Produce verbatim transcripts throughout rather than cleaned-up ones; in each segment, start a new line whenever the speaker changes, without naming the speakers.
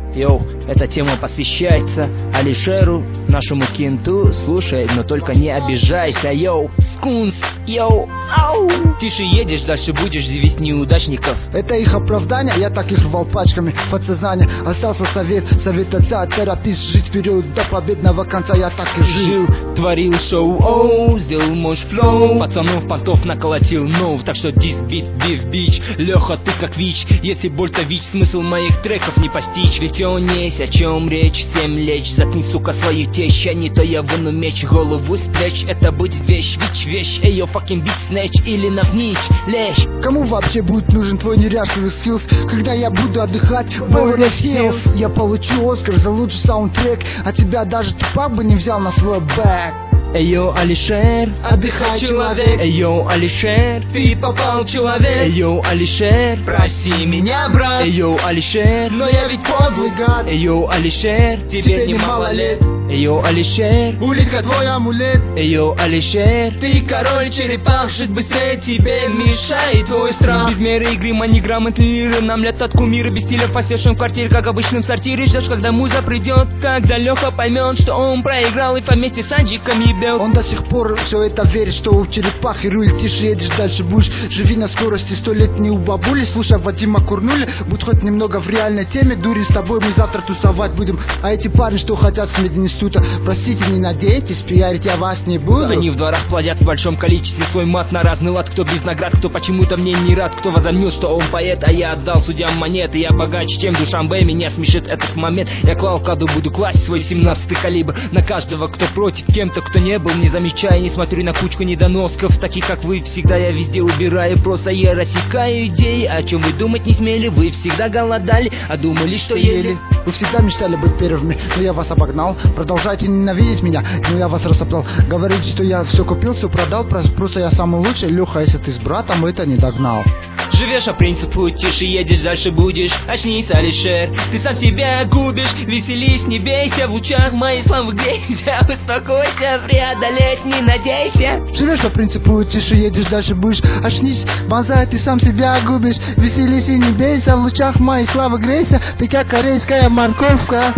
Йоу, эта тема посвящается Алишеру, нашему кенту. Слушай, но только не обижайся. Йоу, скунс, йоу, ау. Тише едешь, дальше будешь завести неудачников.
Это их оправдание, я так их рвал пачками подсознания. Остался совет, совет отца, терапист. Жить вперед до победного конца, я так и жил.
Жил, творил шоу, оу, сделал мощь флоу. Пацанов, понтов наколотил нов. Так что диск, бит, биф, бич. Леха, ты как вич. Если боль-то вич, смысл моих треков не постичь. Ведь он есть, о чем речь, всем лечь. Заткни, сука, свою тещь, а не то я выну меч. Голову спрячь, это будет вещь, вич, вещь. Эйо, факин бит, снэч или навничь, лечь.
Кому вообще будет нужен твой неряшливый скиллс, когда я буду отдыхать в Beverly Hills? Я получу Оскар за лучший саундтрек, а тебя даже Тупак бы не взял на свой бэк.
Эйо, Алишер,
отдыхай, человек.
Эйо, Алишер,
ты попал, человек.
Эйо, Алишер,
прости меня, брат.
Эйо, Алишер,
но я ведь подлый гад.
Эйо, Алишер,
тебе, тебе немало лет.
Эйо, Алишер,
улитка твой амулет.
Эйо, Алишер,
ты король черепах, жить быстрее тебе мешает твой страх.
Без меры игры, маниграмотные лиры, нам летят кумиры, без стиля фастешн в квартире, как в обычном сортире. Ждешь, когда муза придет, когда Леха поймет, что он проиграл и вместе с Аджиками бьет.
Он до сих пор все это верит, что у черепахи руль. Тише едешь, дальше будешь. Живи на скорости сто лет не у бабули. Слушай Вадима Курнули, будь хоть немного в реальной теме. Дури, с тобой мы завтра тусовать будем. А эти парни, что хотят с Мединститута, простите, не надейтесь, пиарить я вас не буду.
Они в дворах плодят в большом количестве свой мат на разный лад. Кто без наград, кто почему-то мне не рад. Кто возомнил, что он поэт, а я отдал судьям монеты. Я богаче, чем Душанбе, меня смешит этот момент. Я клал каду, буду класть свой семнадцатый калибр на каждого, кто против, кем-то, кто не был. Не замечая, не смотрю на кучку недоносков, таких как вы. Всегда я везде убираю, просто я рассекаю идеи. О чем вы думать не смели, вы всегда голодали, а думали, что ели.
Вы всегда мечтали быть первыми, но я вас обогнал. Продолжайте ненавидеть меня, но я вас растоптал. Говорите, что я все купил, все продал, просто я самый лучший. Леха, если ты с братом, это не догнал.
Живешь по принципу, тише едешь, дальше будешь. Очнись, Алишер, ты сам себя губишь. Веселись, не бейся, в лучах моей славы грейся. Успокойся, преодолеть не надейся.
Живешь по принципу, тише едешь, дальше будешь. Очнись, банзай, ты сам себя губишь. Веселись и не бейся, в лучах моей славы грейся. Ты как корейская морковка.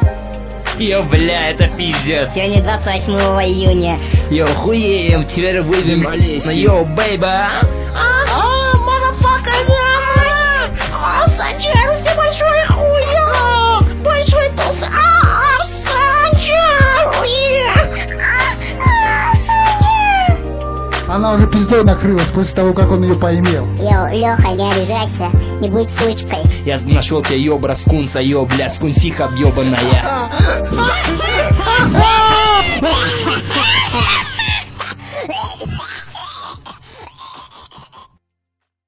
Йо, бля, это пиздец.
Сегодня двадцать восьмого июня.
Йо, хуеем, теперь выйдем. Ну, йо, бейба.
А, мадафака, я. А, Санджар, ты большой хуя. Большой толстый. А, Санджар,
она уже пиздой накрылась после того, как он ее поимел.
Йо, Леха, не обижайся, не будь сучкой.
Я нашел тебя, ёбра, скунса, ё, бля, скунсиха объебанная.